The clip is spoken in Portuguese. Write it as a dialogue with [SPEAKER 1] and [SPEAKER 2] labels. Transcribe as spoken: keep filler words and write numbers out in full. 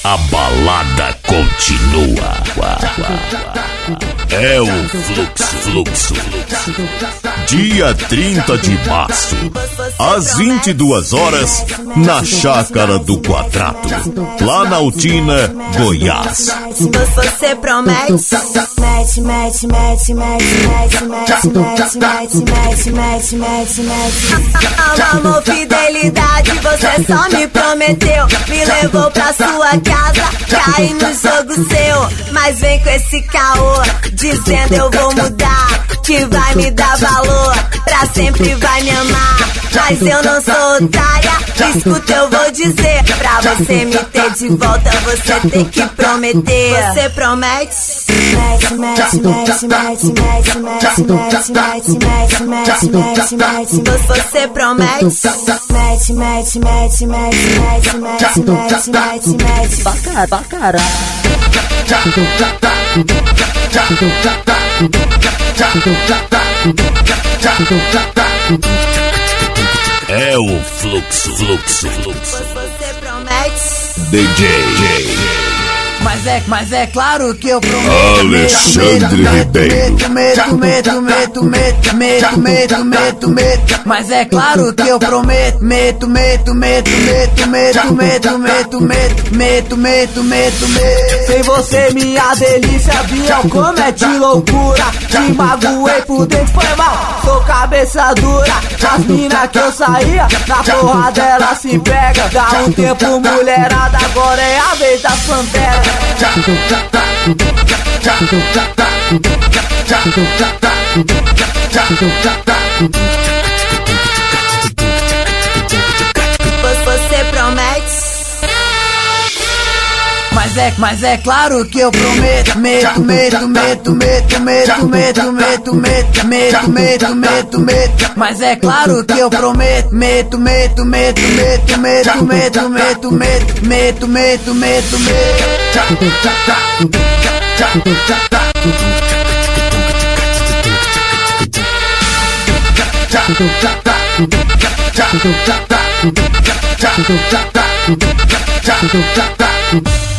[SPEAKER 1] A balada continua. É o fluxo, fluxo. Dia trinta de março, às vinte e duas horas, na Chácara do Quadrado, Planaltina, Goiás.
[SPEAKER 2] Você promete, mete, mete, mete, mete, mete, mete, mete, mete, mete, mete, mete, mete. Amor, fidelidade, você só me prometeu, me levou pra sua casa, caí no jogo seu, mas vem com esse caô, dizendo eu vou mudar, que vai me dar valor, pra sempre vai me amar, mas eu não sou otária, escuta eu vou dizer, pra você me ter de volta você tem que prometer. Você promete? Mete, mete, mete, mete, mete, mete, mete, mete, mete, mete, mete, mete. Você promete? Mete, mete, mete, mete, mete, mete, mete, mete, mete.
[SPEAKER 3] Bacana, bacana.
[SPEAKER 1] É o fluxo, fluxo, fluxo.
[SPEAKER 2] Você promete?
[SPEAKER 1] D J.
[SPEAKER 3] Mas é, mas é claro que eu prometo.
[SPEAKER 1] Alexandre Ribeiro.
[SPEAKER 3] Meto, meto, meto, meto, meto, meto, meto, meto, meto. Mas é claro que eu prometo. Meto, meto, meto, meto, meto, meto, meto, meto, meto, meto, meto, meto. Sem você minha delícia, avião comete loucura. Te magoei por dentro, foi mal. Sou cabeça dura. As mina que eu saía, na porrada ela se pega. Dá um tempo mulherada, agora é a vez da Pantera.
[SPEAKER 2] Você promete?
[SPEAKER 3] Mas é, mas é claro que eu prometo. Meto, meto, meto, meto, meto, meto, meto, meto, meto, meto, meto, meto. Mas é claro que eu prometo. Meto, meto, meto, meto, meto, meto, meto, meto, meto, meto, meto, meto.